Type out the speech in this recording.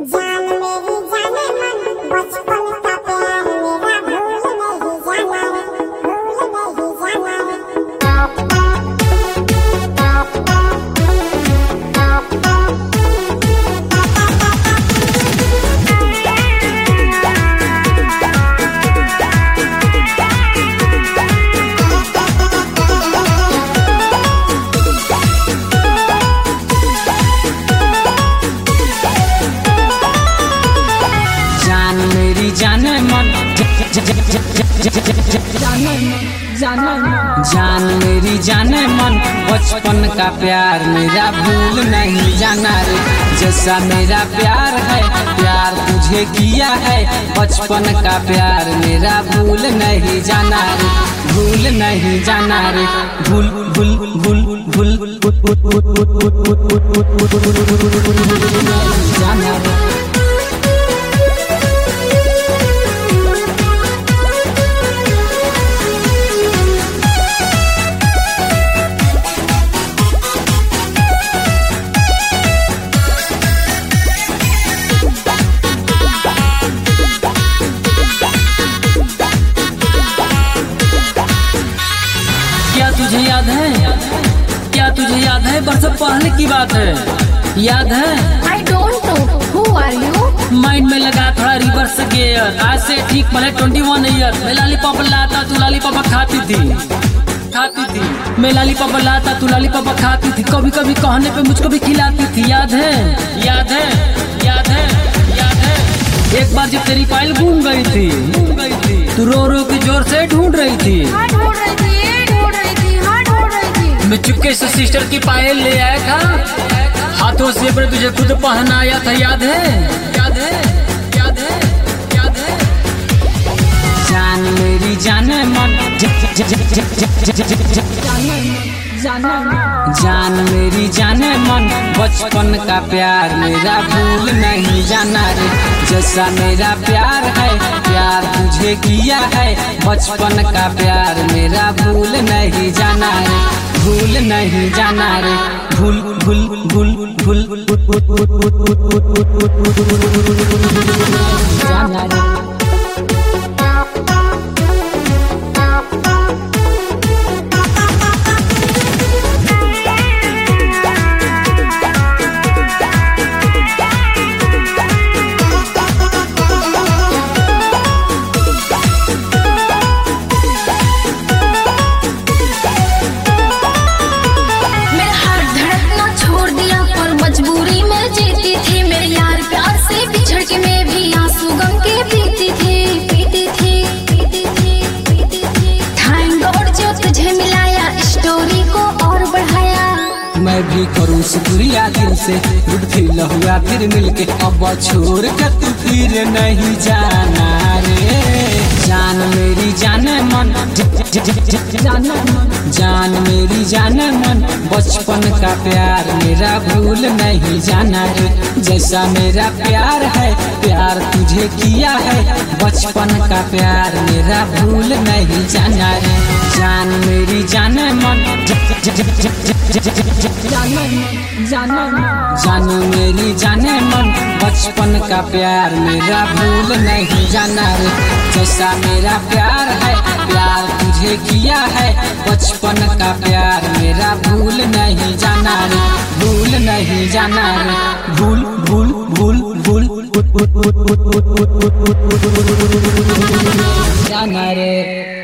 जान मेरी जाने मन बचपन का प्यार मेरा भूल नहीं जाना रे, भूल नहीं जाना जाने मन जान मेरी जाने मन बचपन का प्यार मेरा भूल नहीं जाना रे। जैसा मेरा प्यार है प्यार तुझे किया है, बचपन का प्यार मेरा भूल नहीं जाना रे, भूल नहीं जाना रे। भूल भूल भूल भूल जाना रे। क्या तुझे याद है, क्या तुझे याद है बरसों पहले की बात है, याद है? I don't know. Who are you? Mind में लगा थोड़ा रिवर्स गियर, आज से ठीक पहले 21 ईयर। मैं लॉलीपॉप लाता तू लॉलीपॉप खाती थी, खाती थी। मैं लॉलीपॉप लाता तू लॉलीपॉप खाती थी, कभी कभी कहने पे मुझको भी खिलाती थी, याद है? याद है? याद है? याद है? एक बार जब तेरी पायल घूम गई थी, तू रो रो के जोर से ढूंढ रही थी, मैं चुपके से सिस्टर की पायल ले आया था, हाथों से पर तुझे खुद पहनाया था, याद है? याद है? याद है? याद है? जान मेरी जाने मन जान मेरी जाने मन बचपन का प्यार मेरा भूल नहीं जाना रे। जैसा मेरा प्यार है प्यार तुझे किया है, बचपन का प्यार मेरा भूल नहीं जाना रे, भूल नहीं जाना रे। भूल भूल भूल भूल जाना रे। मैं भी करूँ शुक्रिया दिल से, गुड फील हुआ फिर मिलके, अब छोड़ के तू फिर नहीं जाना रे। जान मेरी जाने मन जान मेरी जाने मन बचपन का प्यार मेरा भूल नहीं जाना रे। जैसा मेरा प्यार है प्यार तुझे किया है, बचपन का प्यार मेरा भूल नहीं जाना रे। जान मेरी जाने मन जानू मेरी जाने मन बचपन का प्यार मेरा भूल नहीं जाना रे। जैसा मेरा प्यार है प्यार तुझे किया है, बचपन का प्यार मेरा भूल नहीं जाना रे, भूल नहीं जाना रे। भूल भूल भूल भूल जाना रे।